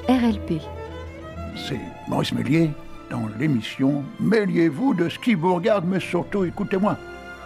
RLP. C'est Maurice Méliès dans l'émission « Mêliez-vous de ce qui vous regarde, mais surtout écoutez-moi ».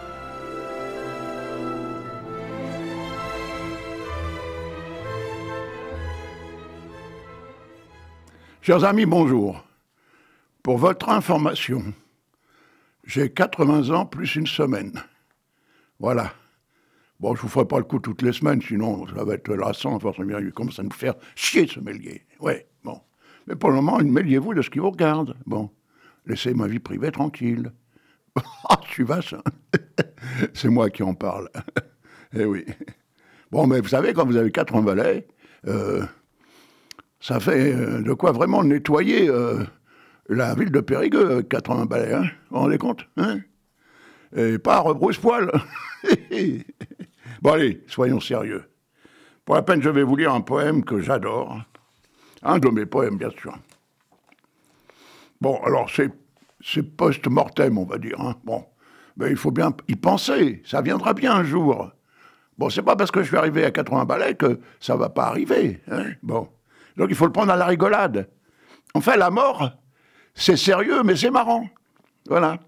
Chers amis, bonjour. Pour votre information, j'ai 80 ans plus une semaine. Voilà. Bon, je vous ferai pas le coup toutes les semaines, sinon ça va être lassant, forcément, il commence à nous faire chier ce Méliès. Ouais, bon. Mais pour le moment, mêliez-vous de ce qui vous regarde. Bon, laissez ma vie privée tranquille. Ah, tu vas ça. C'est moi qui en parle. Eh oui. Bon, mais vous savez, quand vous avez 80 balais, ça fait de quoi vraiment nettoyer la ville de Périgueux, 80 balais, hein. Vous vous rendez compte, hein? Et pas à rebrousse-poil. Bon, allez, soyons sérieux. Pour la peine, je vais vous lire un poème que j'adore. Un de mes poèmes, bien sûr. Bon, alors, c'est post-mortem, on va dire, hein. Bon, mais il faut bien y penser. Ça viendra bien un jour. Bon, c'est pas parce que je suis arrivé à 80 balais que ça va pas arriver, hein. Bon. Donc, il faut le prendre à la rigolade. Enfin, la mort, c'est sérieux, mais c'est marrant. Voilà.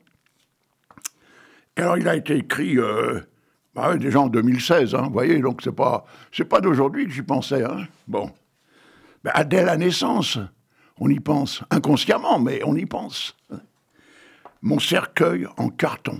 Et alors, il a été écrit déjà en 2016, hein, vous voyez, donc c'est pas d'aujourd'hui que j'y pensais, hein. Bon. Ben, dès la naissance, on y pense. Inconsciemment, mais on y pense. Mon cercueil en carton.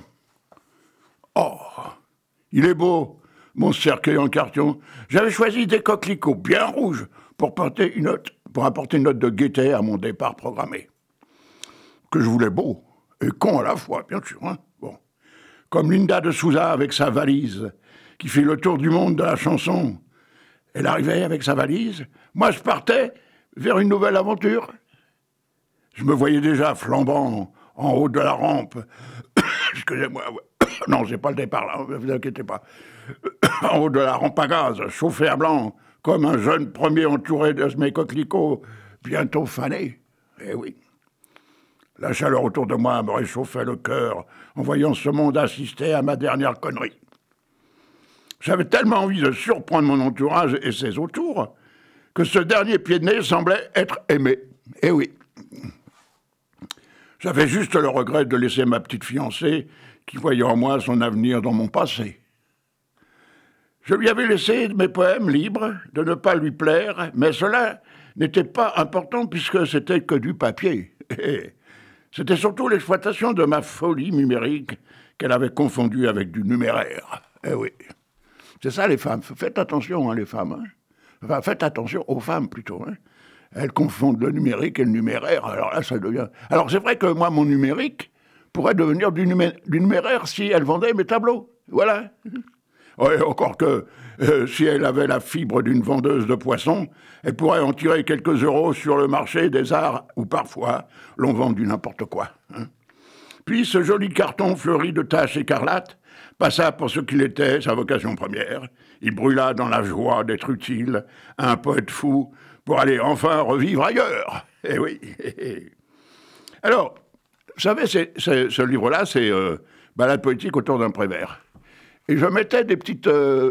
Oh, il est beau, mon cercueil en carton. J'avais choisi des coquelicots bien rouges pour apporter une note de gaieté à mon départ programmé. Que je voulais beau et con à la fois, bien sûr, hein. Bon. Comme Linda de Souza avec sa valise, qui fait le tour du monde de la chanson. Elle arrivait avec sa valise. Moi, je partais vers une nouvelle aventure. Je me voyais déjà flambant en haut de la rampe. Excusez-moi. Non, c'est pas le départ, là, ne vous inquiétez pas. En haut de la rampe à gaz, chauffé à blanc, comme un jeune premier entouré de mes coquelicots, bientôt fané. Eh oui. La chaleur autour de moi me réchauffait le cœur en voyant ce monde assister à ma dernière connerie. J'avais tellement envie de surprendre mon entourage et ses autours que ce dernier pied de nez semblait être aimé. Eh oui. J'avais juste le regret de laisser ma petite fiancée qui voyait en moi son avenir dans mon passé. Je lui avais laissé mes poèmes libres de ne pas lui plaire, mais cela n'était pas important puisque c'était que du papier. C'était surtout l'exploitation de ma folie numérique qu'elle avait confondue avec du numéraire. Eh oui. C'est ça les femmes. Faites attention, hein, les femmes. Hein. Enfin, faites attention aux femmes plutôt. Hein. Elles confondent le numérique et le numéraire. Alors là, ça devient... Alors c'est vrai que moi, mon numérique pourrait devenir du numéraire si elle vendait mes tableaux. Voilà. Ouais, encore que si elle avait la fibre d'une vendeuse de poissons, elle pourrait en tirer quelques euros sur le marché des arts où parfois l'on vend du n'importe quoi. Hein. Puis ce joli carton fleuri de taches écarlates passa pour ce qu'il était, sa vocation première. Il brûla dans la joie d'être utile à un poète fou pour aller enfin revivre ailleurs. Eh oui. Alors, vous savez, ce livre-là, c'est Balade poétique autour d'un Prévert. Et je mettais des petits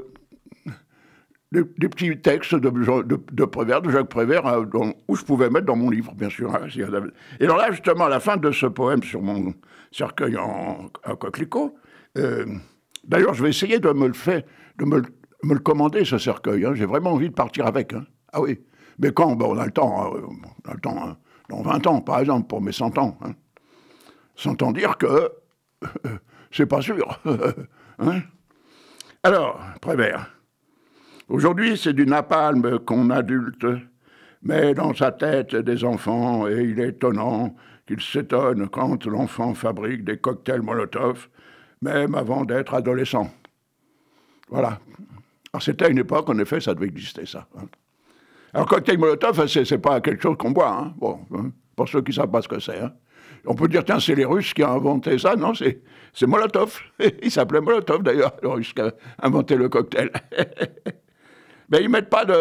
textes de Prévert, de Jacques Prévert, où je pouvais mettre dans mon livre, bien sûr. Hein, et alors là, justement, à la fin de ce poème sur mon cercueil en coquelicot, d'ailleurs, je vais essayer de me le commander, ce cercueil. Hein. J'ai vraiment envie de partir avec. Hein. Ah oui. Mais quand? Ben, on a le temps. Hein. Dans 20 ans, par exemple, pour mes 100 ans. Hein. 100 ans dire que c'est pas sûr. Hein. Alors, Prévert. Aujourd'hui, c'est du napalm qu'on adulte met dans sa tête des enfants et il est étonnant qu'il s'étonne quand l'enfant fabrique des cocktails Molotov, même avant d'être adolescent. Voilà. Alors, c'était à une époque, en effet, ça devait exister, ça. Hein. Alors, cocktail Molotov, c'est pas quelque chose qu'on boit. Hein. Bon, hein, pour ceux qui ne savent pas ce que c'est. Hein. On peut dire, tiens, c'est les Russes qui ont inventé ça. Non, c'est Molotov. Il s'appelait Molotov, d'ailleurs, le Russe qui a inventé le cocktail. Mais ils mettent pas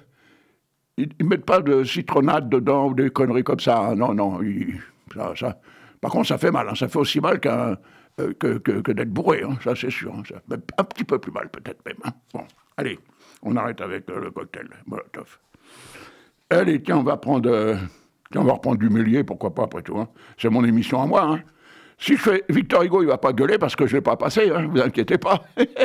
de citronnade dedans ou des conneries comme ça. Hein. Non. Par contre, ça fait mal. Hein. Ça fait aussi mal que d'être bourré. Hein. Ça, c'est sûr. Hein. Ça fait un petit peu plus mal, peut-être même. Hein. Bon, allez, on arrête avec le cocktail Molotov. Allez, tiens, on va reprendre du Méliès, pourquoi pas, après tout. Hein. C'est mon émission à moi. Hein. Si je fais Victor Hugo, il ne va pas gueuler parce que je ne l'ai pas passé, hein, vous inquiétez pas.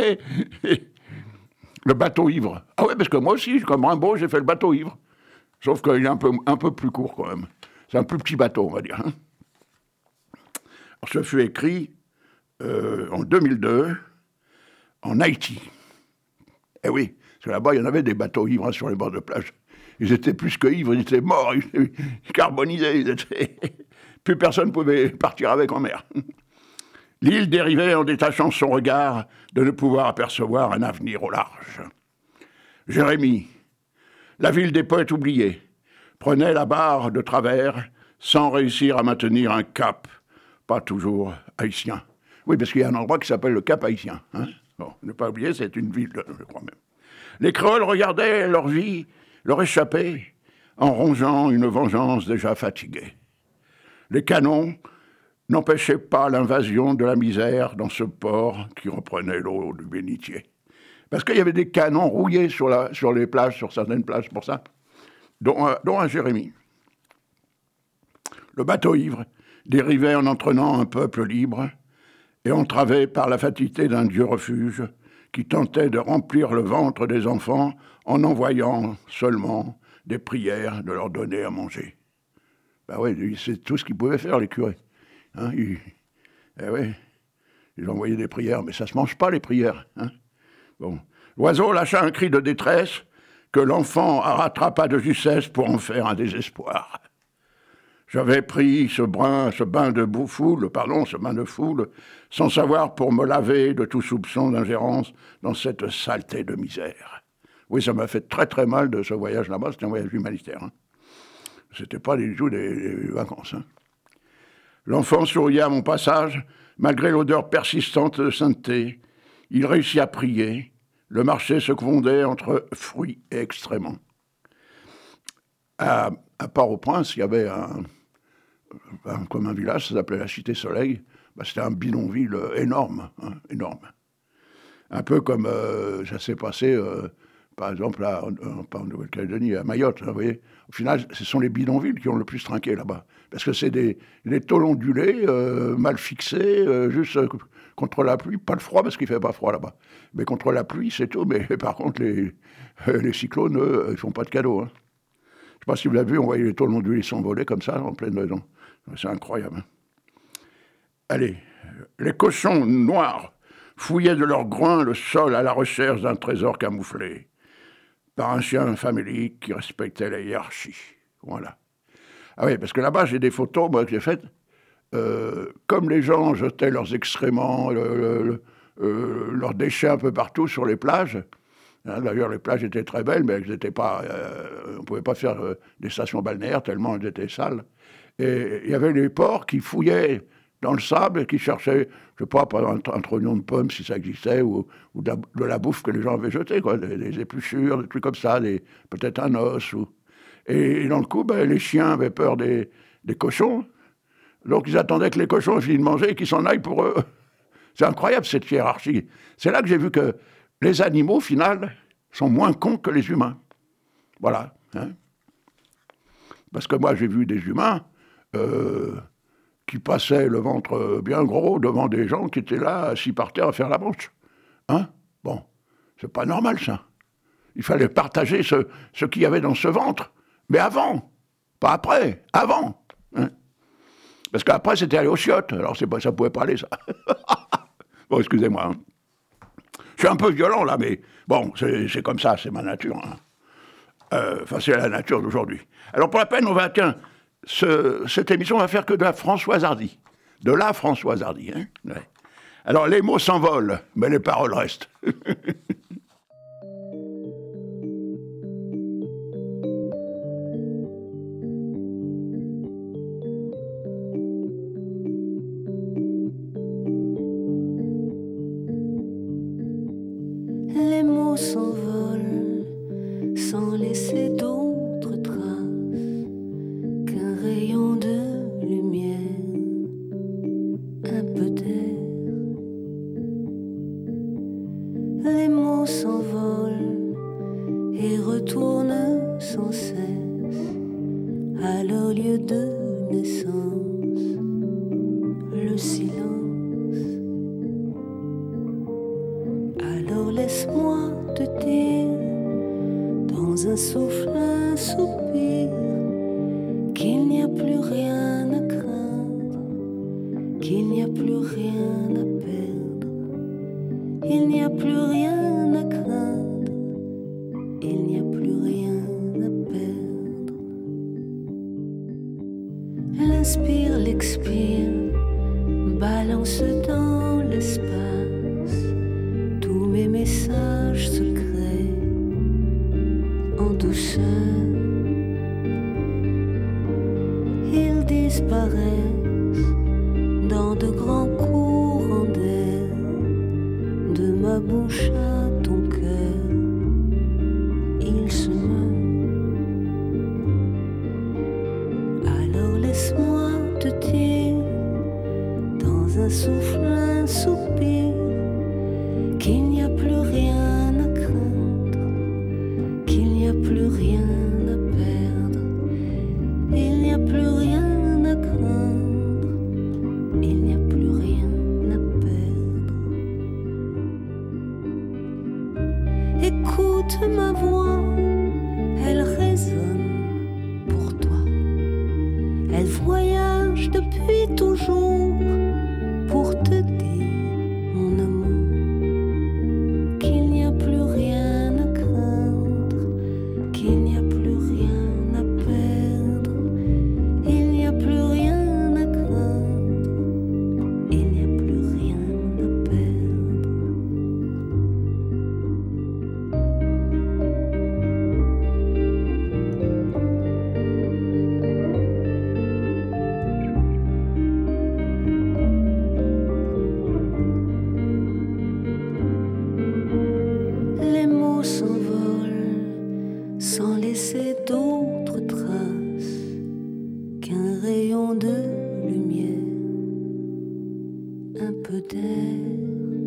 Le bateau ivre. Ah ouais, parce que moi aussi, comme Rimbaud, j'ai fait le bateau ivre. Sauf qu'il est un peu plus court quand même. C'est un plus petit bateau, on va dire. Hein. Alors, ce fut écrit en 2002 en Haïti. Eh oui, parce que là-bas, il y en avait des bateaux ivres hein, sur les bords de plage. Ils étaient plus que ivres, ils étaient morts, ils étaient carbonisés. Plus personne ne pouvait partir avec en mer. L'île dérivait en détachant son regard de ne pouvoir apercevoir un avenir au large. Jérémie, la ville des poètes oubliés, prenait la barre de travers sans réussir à maintenir un cap, pas toujours haïtien. Oui, parce qu'il y a un endroit qui s'appelle le Cap haïtien. Hein. Bon, ne pas oublier, c'est une ville, je crois même. Les créoles regardaient leur vie leur échapper en rongeant une vengeance déjà fatiguée. Les canons n'empêchaient pas l'invasion de la misère dans ce port qui reprenait l'eau du bénitier. Parce qu'il y avait des canons rouillés sur les plages, sur certaines plages, pour ça, dont un Jérémie. Le bateau ivre dérivait en entraînant un peuple libre et entravé par la fatalité d'un Dieu refuge qui tentait de remplir le ventre des enfants en envoyant seulement des prières de leur donner à manger. Ben oui, c'est tout ce qu'ils pouvaient faire, les curés. Hein, ils envoyaient des prières, mais ça ne se mange pas, les prières. Hein. Bon. L'oiseau lâcha un cri de détresse que l'enfant rattrapa de justesse pour en faire un désespoir. J'avais pris ce bain de foule, sans savoir pour me laver de tout soupçon d'ingérence dans cette saleté de misère. Oui, ça m'a fait très très mal de ce voyage là-bas, c'était un voyage humanitaire. Hein. C'était pas du tout des vacances. Hein. L'enfant souriait à mon passage, malgré l'odeur persistante de sainteté. Il réussit à prier. Le marché se confondait entre fruits et excréments. À Port-au-Prince, il y avait comme un village, ça s'appelait la Cité Soleil. C'était un bidonville énorme, hein, énorme. Un peu comme ça s'est passé, par exemple, pas en Nouvelle-Calédonie, à Mayotte. Hein, vous voyez. Au final, ce sont les bidonvilles qui ont le plus trinqué là-bas. Parce que c'est des tôles ondulées, mal fixées, juste contre la pluie. Pas le froid, parce qu'il ne fait pas froid là-bas. Mais contre la pluie, c'est tout. Mais par contre, les cyclones, ils ne font pas de cadeaux. Hein. Je ne sais pas si vous l'avez vu, on voyait les tôles ondulées s'envoler comme ça, en pleine maison. C'est incroyable. Hein. Allez, les cochons noirs fouillaient de leurs groins le sol à la recherche d'un trésor camouflé par un chien famélique qui respectait la hiérarchie. Voilà. Ah oui, parce que là-bas, j'ai des photos moi, que j'ai faites. Comme les gens jetaient leurs excréments, leurs déchets un peu partout sur les plages. Hein, d'ailleurs, les plages étaient très belles, mais elles n'étaient pas, on ne pouvait pas faire des stations balnéaires tellement elles étaient sales. Et il y avait les porcs qui fouillaient dans le sable et qui cherchaient, je ne sais pas, un trognon de pomme si ça existait, ou de la bouffe que les gens avaient jetée, quoi, des épluchures, des trucs comme ça, peut-être un os. Et dans le coup, les chiens avaient peur des cochons, donc ils attendaient que les cochons finissent de manger et qu'ils s'en aillent pour eux. C'est incroyable cette hiérarchie. C'est là que j'ai vu que les animaux, au final, sont moins cons que les humains. Voilà. Hein. Parce que moi, j'ai vu des humains qui passaient le ventre bien gros devant des gens qui étaient là, assis par terre, à faire la manche. Hein? Bon, c'est pas normal, ça. Il fallait partager ce qu'il y avait dans ce ventre. Mais avant, pas après, avant. Hein? Parce qu'après, c'était aller aux chiottes. Alors, ça pouvait pas aller, ça. Bon, excusez-moi. Hein. Je suis un peu violent, là, mais bon, c'est comme ça, c'est ma nature. Hein. C'est la nature d'aujourd'hui. Alors, pour la peine, on va... Tiens, cette émission va faire que de la Françoise Hardy. De la Françoise Hardy. Hein. Ouais. Alors, les mots s'envolent, mais les paroles restent. Les mots s'envolent sans laisser d'autres traces qu'un rayon de lumière, un peu d'air. Les mots à leur lieu de naissance, le silence. Alors laisse-moi te dire, dans un souffle, un soupir, qu'il n'y a plus rien à craindre, qu'il n'y a plus rien à perdre, il n'y a plus rien à craindre, il n'y a plus rien à perdre. L'inspire, l'expire, balance dans l'espace tous mes messages secrets en douceur. Ils disparaissent dans de grands courants d'air, de ma bouche à ton cœur, ils se meurent. Alors laisse-moi te dire, dans un souffle, un soupir, qu'il n'y a plus rien à craindre, qu'il n'y a plus rien à perdre, il n'y a plus rien à craindre, il n'y a plus rien à perdre. Écoute ma voix, elle résonne pour toi, elle voyage depuis toujours pour te dire, mon amour, qu'il n'y a plus rien à craindre, qu'il n'y a plus rien à perdre, il n'y a plus rien à craindre, il n'y a plus rien à perdre. Les mots s'envolent sans laisser d'autres traces qu'un rayon de lumière, un peu d'air.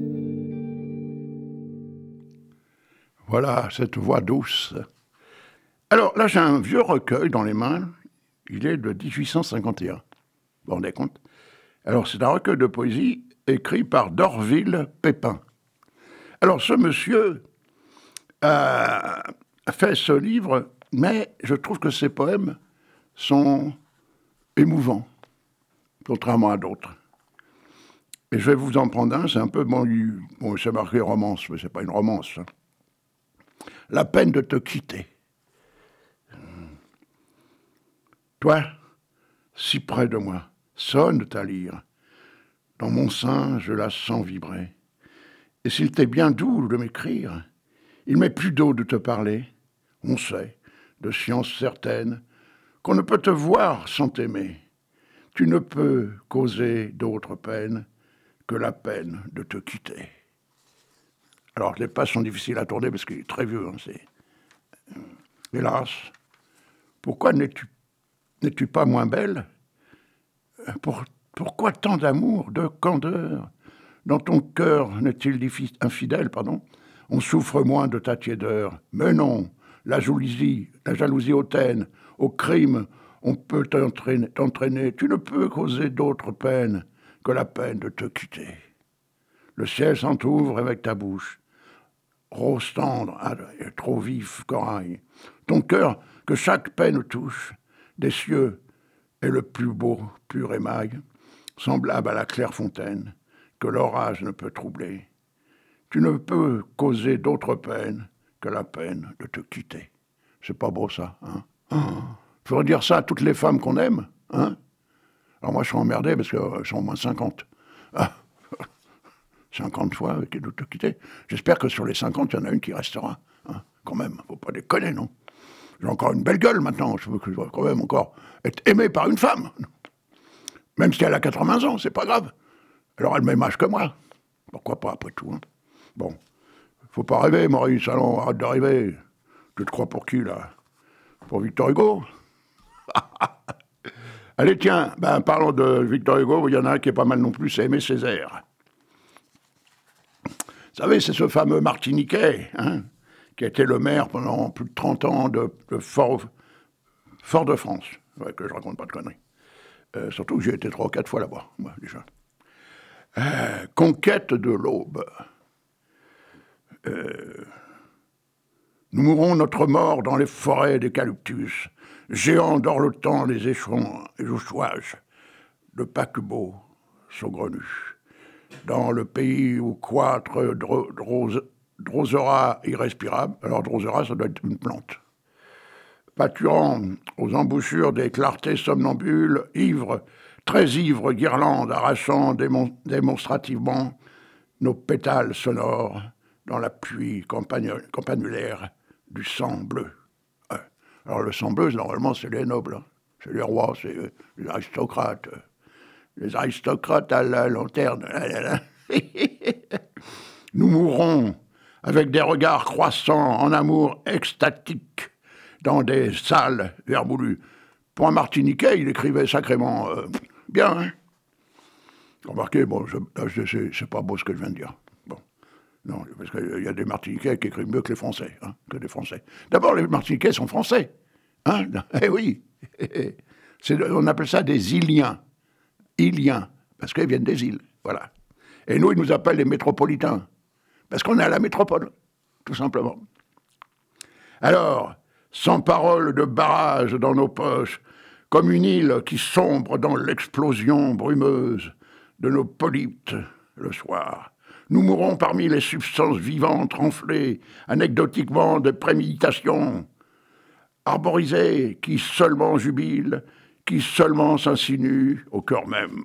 Voilà, cette voix douce. Alors là, j'ai un vieux recueil dans les mains. Il est de 1851. Vous vous rendez compte? Alors, c'est un recueil de poésie écrit par d'Orville Pépin. Alors, ce monsieur a fait ce livre, mais je trouve que ses poèmes sont émouvants, contrairement à d'autres. Et je vais vous en prendre un, c'est un peu... Bon, c'est marqué romance, mais c'est pas une romance. La peine de te quitter. Toi, si près de moi, sonne ta lyre. Dans mon sein, je la sens vibrer. Et s'il t'est bien doux de m'écrire, il m'est plus d'eau de te parler. On sait, de science certaine, qu'on ne peut te voir sans t'aimer. Tu ne peux causer d'autre peine que la peine de te quitter. Alors, les pages sont difficiles à tourner parce qu'il est très vieux. Hélas, pourquoi n'es-tu pas moins belle? Pourquoi tant d'amour, de candeur? Dans ton cœur n'est-il infidèle, pardon? On souffre moins de ta tiédeur. Mais non, la jalousie hautaine, au crime, on peut t'entraîner. Tu ne peux causer d'autre peine que la peine de te quitter. Le ciel s'entr'ouvre avec ta bouche. Rose tendre, trop vif corail. Ton cœur, que chaque peine touche, des cieux est le plus beau, pur émail, semblable à la claire fontaine, que l'orage ne peut troubler. Tu ne peux causer d'autre peine que la peine de te quitter. C'est pas beau, ça, hein? Faudrait dire ça à toutes les femmes qu'on aime, hein? Alors moi, je suis emmerdé parce qu'elles sont au moins 50. 50 fois avec de te quitter. J'espère que sur les 50, il y en a une qui restera, hein? Quand même, faut pas déconner, non? J'ai encore une belle gueule maintenant, je veux quand même encore être aimé par une femme. Même si elle a 80 ans, c'est pas grave. Elle aura le même âge que moi. Pourquoi pas, après tout, hein? Bon, faut pas rêver, Maurice, allons, arrête de rêver. Tu te crois pour qui, là? Pour Victor Hugo? Allez, tiens, parlons de Victor Hugo, il y en a un qui est pas mal non plus, c'est Aimé Césaire. Vous savez, c'est ce fameux Martiniquais, hein, qui a été le maire pendant plus de 30 ans de Fort-de-France. Ouais, que je raconte pas de conneries. Surtout que j'ai été 3 ou 4 fois là-bas, moi, déjà. Conquête de l'Aube. Nous mourrons notre mort dans les forêts d'eucalyptus, géants dorlotant les échouages de paquebots saugrenus. Dans le pays où croître Drosera irrespirable, alors Drosera, ça doit être une plante, pâturant aux embouchures des clartés somnambules, ivres, très ivres guirlandes arrachant démonstrativement nos pétales sonores dans la pluie campanulaire du sang bleu. Alors le sang bleu, normalement, c'est les nobles, hein. C'est les rois, c'est les aristocrates. Les aristocrates à la lanterne. Nous mourrons avec des regards croissants en amour extatique dans des salles vermoulues. Pour un Martiniquais, il écrivait sacrément bien. Hein. Remarquez, bon, c'est pas beau ce que je viens de dire. Bon. Non, parce qu'il y a des Martiniquais qui écrivent mieux que les Français, hein, que des Français. D'abord, les Martiniquais sont français. Hein. Eh oui. On appelle ça des Iliens. Iliens, parce qu'ils viennent des îles. Voilà. Et nous, ils nous appellent les métropolitains. Parce qu'on est à la métropole, tout simplement. Alors, sans parole de barrage dans nos poches, comme une île qui sombre dans l'explosion brumeuse de nos polypes le soir, nous mourrons parmi les substances vivantes renflées, anecdotiquement de préméditation, arborisées, qui seulement jubilent, qui seulement s'insinuent au cœur même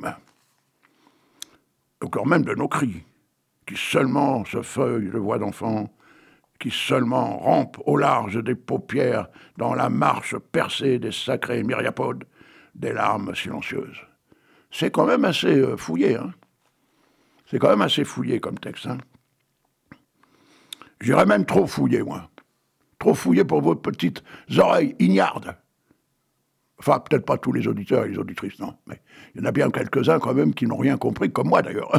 de nos cris, qui seulement se feuillent de voix d'enfant, qui seulement rampent au large des paupières dans la marche percée des sacrés myriapodes, des larmes silencieuses. C'est quand même assez fouillé, hein. C'est quand même assez fouillé comme texte, hein. J'irais même trop fouillé, moi. Trop fouillé pour vos petites oreilles ignardes. Enfin, peut-être pas tous les auditeurs et les auditrices, non. Mais il y en a bien quelques-uns quand même qui n'ont rien compris, comme moi d'ailleurs.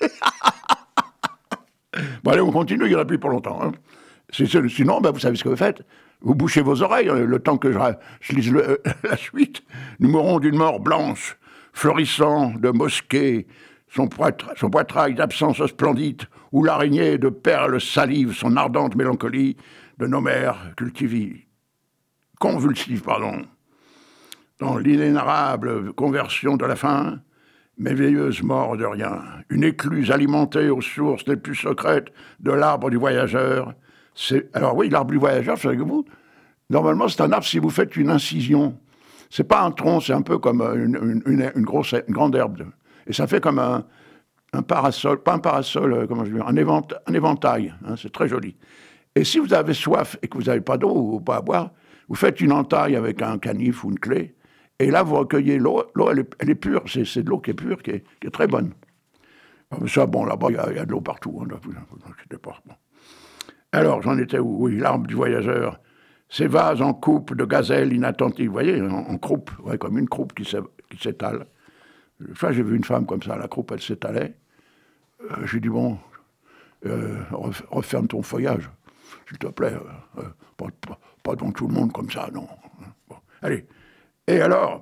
Bon, allez, on continue, il n'y en a plus pour longtemps. Hein. Sinon, ben, vous savez ce que vous faites. Vous bouchez vos oreilles, le temps que je lise la suite. Nous mourrons d'une mort blanche, fleurissant de mosquées, son poitrail d'absence splendide, où l'araignée de perles salive son ardente mélancolie de nos mères convulsives, dans l'inénarrable conversion de la faim, merveilleuse mort de rien, une écluse alimentée aux sources les plus secrètes de l'arbre du voyageur. Alors oui, l'arbre du voyageur, savez-vous, normalement c'est un arbre si vous faites une incision. C'est pas un tronc, c'est un peu comme une grande herbe. Et ça fait comme un parasol, pas un parasol, comment je veux dire, un éventail, hein, c'est très joli. Et si vous avez soif et que vous n'avez pas d'eau ou pas à boire, vous faites une entaille avec un canif ou une clé, et là, vous recueillez l'eau. L'eau, elle est pure. C'est de l'eau qui est pure, qui est très bonne. Ça, bon, là-bas, il y a de l'eau partout. Hein, pas. Bon. Alors, j'en étais où? Oui, l'arbre du voyageur. Ces vases en coupe de gazelle inattentives. Vous voyez, en croupe. Ouais, comme une croupe qui s'étale. Enfin, j'ai vu une femme comme ça. La croupe, elle s'étalait. J'ai dit, bon, referme ton feuillage. S'il te plaît. Pas devant tout le monde comme ça, non. Bon, allez. Et alors,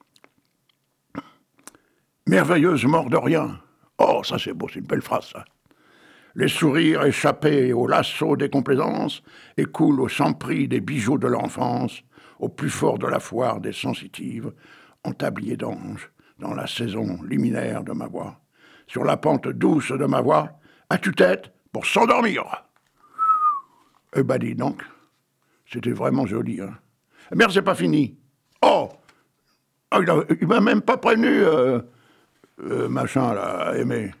merveilleuse mort de rien. Oh, ça c'est beau, c'est une belle phrase, ça. Les sourires échappés au lasso des complaisances écoulent au sans-prix des bijoux de l'enfance, au plus fort de la foire des sensitives, en tablier d'ange, dans la saison liminaire de ma voix. Sur la pente douce de ma voix, à tue-tête pour s'endormir. Eh ben dis donc, c'était vraiment joli, hein. Merde, c'est pas fini. Oh, il m'a même pas prévenu, machin, là, aimé.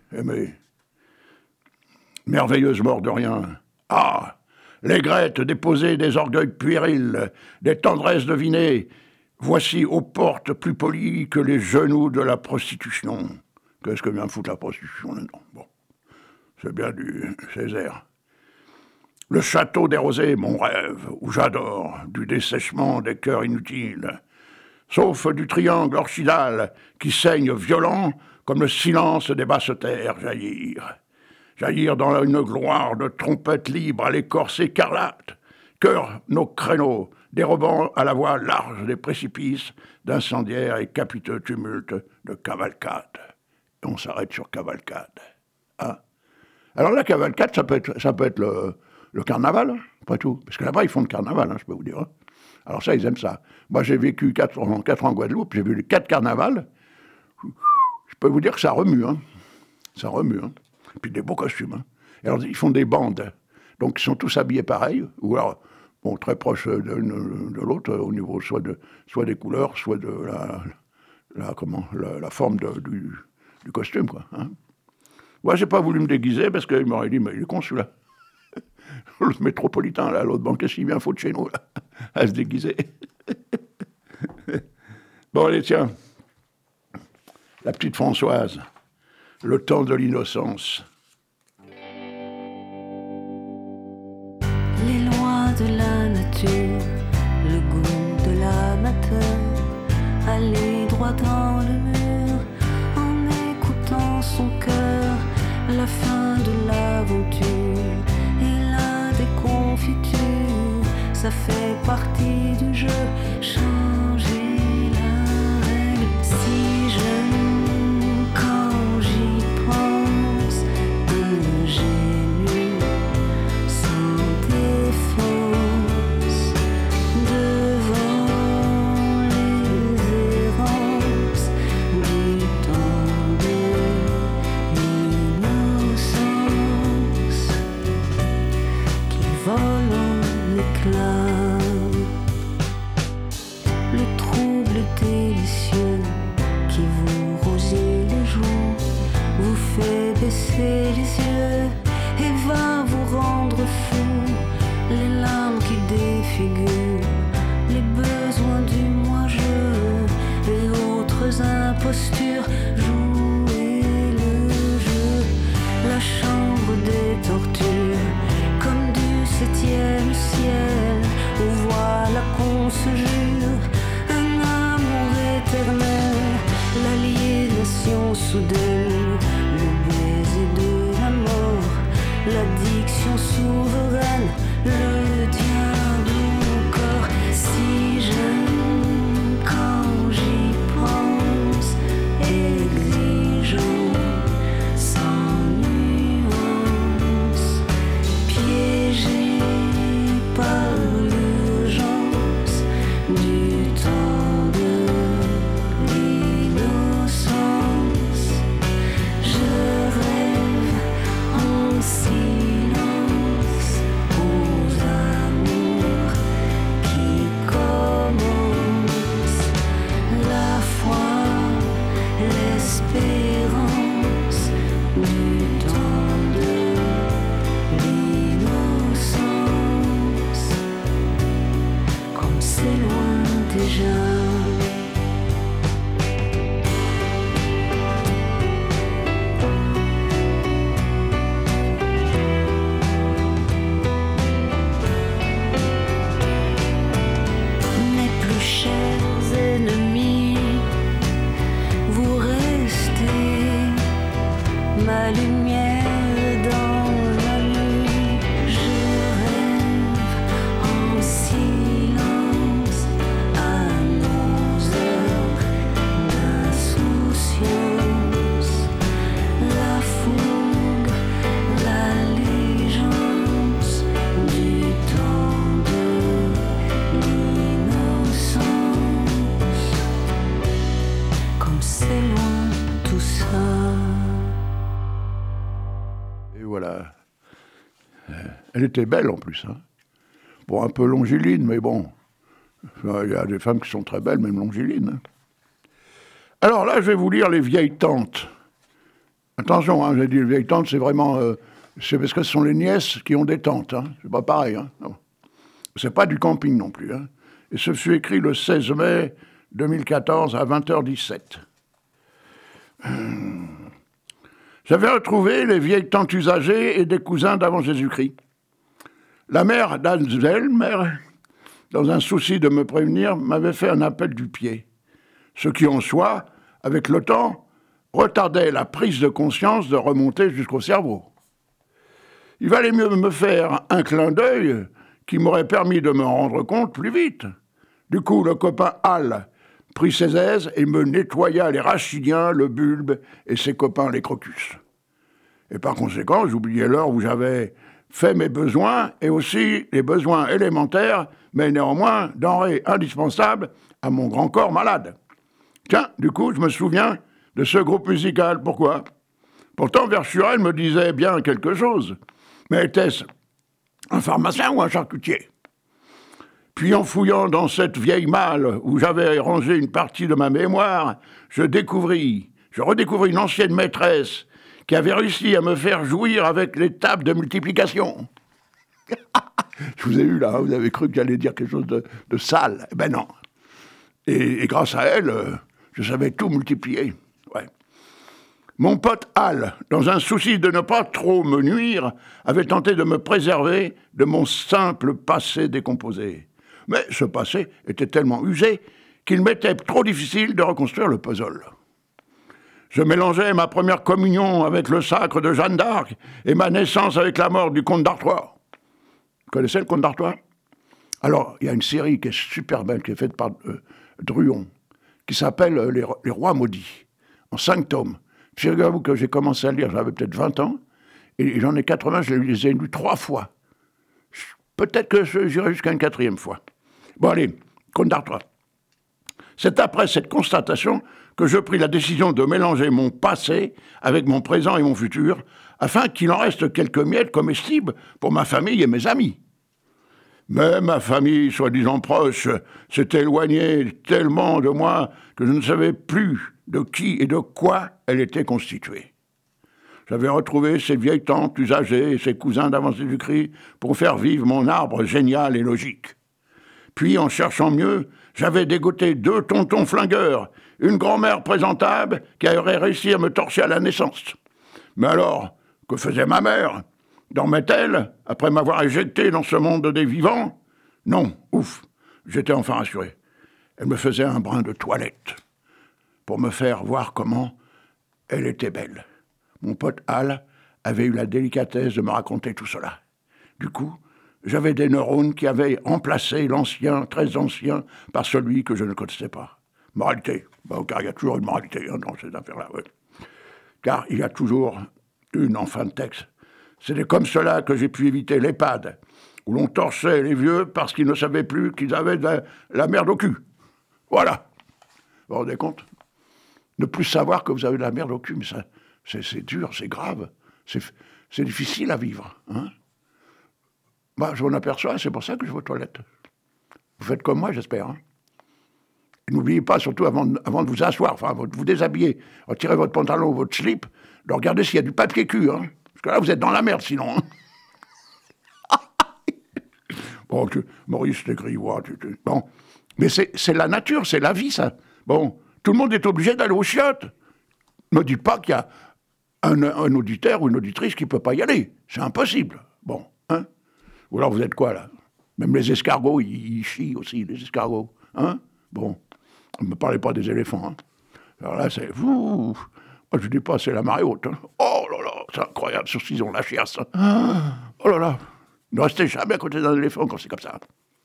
Merveilleuse mort de rien. Ah, l'aigrette déposée des orgueils puérils, des tendresses devinées, voici aux portes plus polies que les genoux de la prostitution. Qu'est-ce que vient foutre la prostitution là-dedans? Bon, c'est bien du Césaire. Le château des rosées, mon rêve, où j'adore, du dessèchement des cœurs inutiles, sauf du triangle orchidal qui saigne violent comme le silence des basses terres jaillir dans une gloire de trompette libre à l'écorce écarlate, cœur nos créneaux, dérobant à la voie large des précipices d'incendiaires et capiteux tumultes de cavalcade. Et on s'arrête sur cavalcade. Hein? Alors la cavalcade, ça peut être le carnaval, après tout. Parce que là-bas, ils font le carnaval, hein, je peux vous dire. Hein. Alors ça, ils aiment ça. Moi, j'ai vécu 4 ans en Guadeloupe, j'ai vu les 4 carnavals. Je peux vous dire que ça remue. Hein. Ça remue. Hein. Et puis des beaux costumes. Hein. Et alors, ils font des bandes. Donc, ils sont tous habillés pareil. Ou alors, bon, très proches de l'autre, au niveau soit des couleurs, soit de la forme du costume, quoi. Hein. Moi, j'ai pas voulu me déguiser parce qu'il m'aurait dit, mais il est con, celui-là. Le métropolitain, là, l'autre banquier, s'il vient, faut de chez nous, là, à se déguiser. Bon, allez, tiens. La petite Françoise. Le temps de l'innocence. Les lois de la nature, le goût de l'amateur, aller droit dans le mur en écoutant son cœur, la fin de l'aventure et la déconfiture, ça fait partie du jeu, changer la règle. Si j'aime quand j'y pense, un génie sans défense devant les errances du temps de l'innocence qui vole en éclats. Le trouble délicieux qui vous rosit les joues vous fait baisser les yeux et va vous rendre fou. Les larmes qui défigurent les besoins du moi-je et autres impostures. Jouez le jeu, la chambre des tortures, comme du 7e ciel, où voilà qu'on se jure un amour éternel, l'aliénation soudaine, le baiser de la mort, l'addiction souveraine, le diable encore. Si j'aime quand j'y pense, exigeant sans nuance, piégé par l'urgence du temps de l'innocence, je rêve en silence aux amours qui commencent, la foi, l'espérance du temps de l'innocence, comme c'est loin déjà. Mes plus chers ennemis, vous restez ma lumière dans la nuit. Je rêve en silence à nos heures d'insouciance, la fougue, l'allégeance du temps de l'innocence, comme c'est loin tout ça. Et voilà. Elle était belle en plus. Hein. Bon, un peu longiligne, mais bon. Enfin, il y a des femmes qui sont très belles, même longilines. Hein. Alors là, je vais vous lire les vieilles tantes. Attention, hein, j'ai dit les vieilles tantes, c'est vraiment... c'est parce que ce sont les nièces qui ont des tantes. Hein. C'est pas pareil. Hein. Non. C'est pas du camping non plus. Hein. Et ce fut écrit le 16 mai 2014 à 20h17. J'avais retrouvé les vieilles tantes usagées et des cousins d'avant Jésus-Christ. La mère d'Anselme, dans un souci de me prévenir, m'avait fait un appel du pied. Ce qui, en soi, avec le temps, retardait la prise de conscience de remonter jusqu'au cerveau. Il valait mieux me faire un clin d'œil qui m'aurait permis de me rendre compte plus vite. Du coup, le copain Al prit ses aises et me nettoya les rachidiens, le bulbe et ses copains les crocus. Et par conséquent, j'oubliais l'heure où j'avais fait mes besoins et aussi les besoins élémentaires, mais néanmoins denrées indispensables à mon grand corps malade. Tiens, du coup, je me souviens de ce groupe musical. Pourquoi ? Pourtant, Verschuren me disait bien quelque chose. Mais était-ce un pharmacien ou un charcutier ? Puis en fouillant dans cette vieille malle où j'avais rangé une partie de ma mémoire, je redécouvris une ancienne maîtresse qui avait réussi à me faire jouir avec les tables de multiplication. Je vous ai eu là, vous avez cru que j'allais dire quelque chose de sale. Eh ben non. Et grâce à elle, je savais tout multiplier. Ouais. Mon pote Al, dans un souci de ne pas trop me nuire, avait tenté de me préserver de mon simple passé décomposé. Mais ce passé était tellement usé qu'il m'était trop difficile de reconstruire le puzzle. Je mélangeais ma première communion avec le sacre de Jeanne d'Arc et ma naissance avec la mort du comte d'Artois. Vous connaissez le comte d'Artois ? Alors, il y a une série qui est super belle, qui est faite par Druon, qui s'appelle Les Rois Maudits, en 5 tomes. Figurez-vous que j'ai commencé à lire, j'avais peut-être 20 ans, et j'en ai 80, je les ai lus 3 fois. Peut-être que j'irai jusqu'à une 4e fois. Bon allez, comte d'Artois. C'est après cette constatation que je pris la décision de mélanger mon passé avec mon présent et mon futur, afin qu'il en reste quelques miettes comestibles pour ma famille et mes amis. Mais ma famille, soi-disant proche, s'est éloignée tellement de moi que je ne savais plus de qui et de quoi elle était constituée. J'avais retrouvé ses vieilles tantes plus âgées et ses cousins d'avancée du cri pour faire vivre mon arbre génial et logique. Puis, en cherchant mieux, j'avais dégoté 2 tontons flingueurs, une grand-mère présentable qui aurait réussi à me torcher à la naissance. Mais alors, que faisait ma mère ? Dormait-elle, après m'avoir éjecté dans ce monde des vivants ? Non, ouf, j'étais enfin rassuré. Elle me faisait un brin de toilette pour me faire voir comment elle était belle. Mon pote Al avait eu la délicatesse de me raconter tout cela. Du coup, j'avais des neurones qui avaient remplacé l'ancien, très ancien, par celui que je ne connaissais pas. Moralité. Car il y a toujours une moralité dans ces affaires-là. Ouais. Car il y a toujours une en fin de texte. C'était comme cela que j'ai pu éviter l'EHPAD, où l'on torchait les vieux parce qu'ils ne savaient plus qu'ils avaient de la merde au cul. Voilà. Vous vous rendez compte ? Ne plus savoir que vous avez de la merde au cul, mais ça, c'est dur, c'est grave. C'est difficile à vivre. Hein ? Moi, je m'en aperçois, c'est pour ça que je vais aux toilettes. Vous faites comme moi, j'espère. Hein ? Et n'oubliez pas, surtout avant de vous asseoir, enfin, de vous déshabiller, retirez votre pantalon ou votre slip, de regarder s'il y a du papier cul. Hein ? Parce que là, vous êtes dans la merde, sinon. Hein. Bon, Maurice Legrivois, bon. Mais c'est la nature, c'est la vie, ça. Bon, tout le monde est obligé d'aller aux chiottes. Ne dites pas qu'il y a un auditeur ou une auditrice qui ne peut pas y aller. C'est impossible. Bon, hein. Ou alors vous êtes quoi, là ? Même les escargots, ils chient aussi, les escargots. Hein ? Bon, ne me parlez pas des éléphants. Hein. Alors là, c'est... Moi, je ne dis pas, c'est la marée haute. Hein. Oh là là, c'est incroyable, sur ce qu'ils ont la chiasse. Oh là là, ne restez jamais à côté d'un éléphant quand c'est comme ça.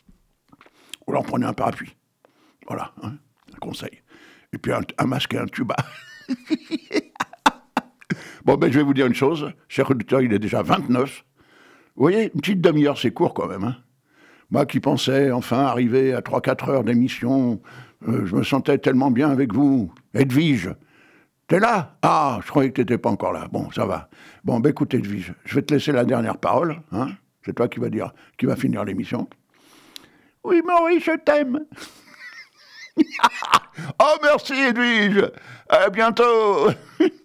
Ou alors prenez un parapluie. Voilà, hein, un conseil. Et puis un masque et un tuba. Bon, ben je vais vous dire une chose. Cher auditeur, il est déjà 29. Vous voyez, une petite demi-heure, c'est court quand même. Hein. Moi qui pensais enfin arriver à 3-4 heures d'émission, je me sentais tellement bien avec vous. Edwige, t'es là ? Ah, je croyais que t'étais pas encore là. Bon, ça va. Bon, ben écoute Edwige, je vais te laisser la dernière parole. Hein. C'est toi qui va finir l'émission. Oui, Maurice, je t'aime. Oh, merci Edwige. À bientôt.